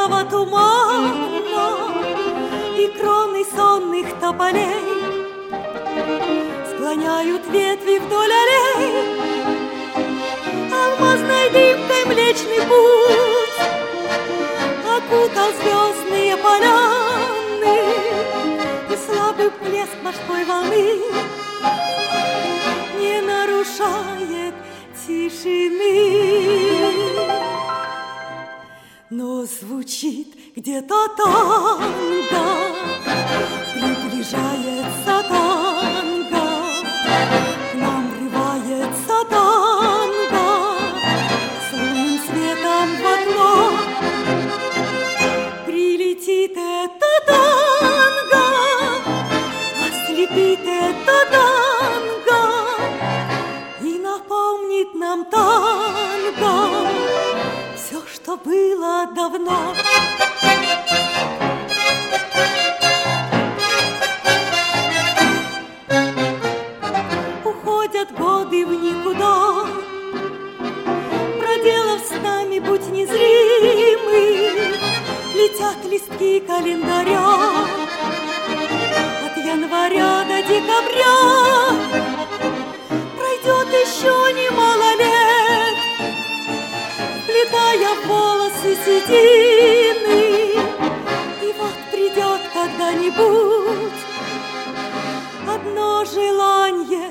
светлого тумана и кроны сонных тополей склоняют ветви вдоль аллей. Алмазной дымкой Млечный Путь окутал звездные поляны, и слабый плеск морской волны не нарушает тишины. Но звучит где-то танго, приближается танго, к нам врывается танго с лунным светом в окно. Прилетит это танго, ослепит это танго и напомнит нам танго все, что было давно. Уходят годы в никуда, проделав с нами путь незримый. Летят листки календаря от января до декабря. Пройдет еще немало лет, вплетая в волосы седины, и вот придет когда-нибудь одно желание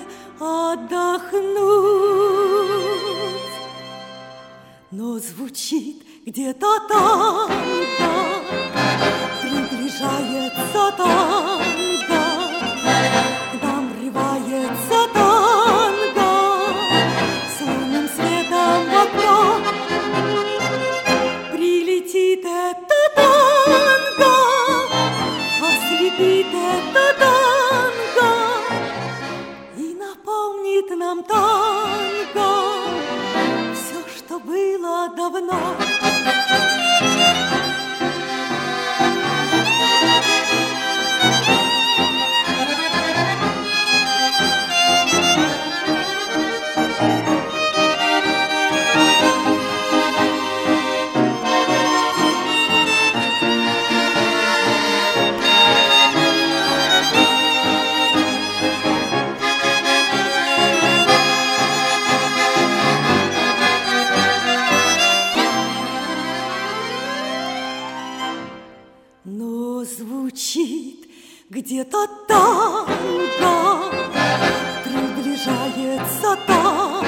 отдохнуть. Но звучит где-то танго, приближается танго, к нам врывается танго с лунным светом в окно. Прилетит это танго, ослепит это танго и напомнит нам танго все, что было давно. Но звучит где-то танго, приближается танго.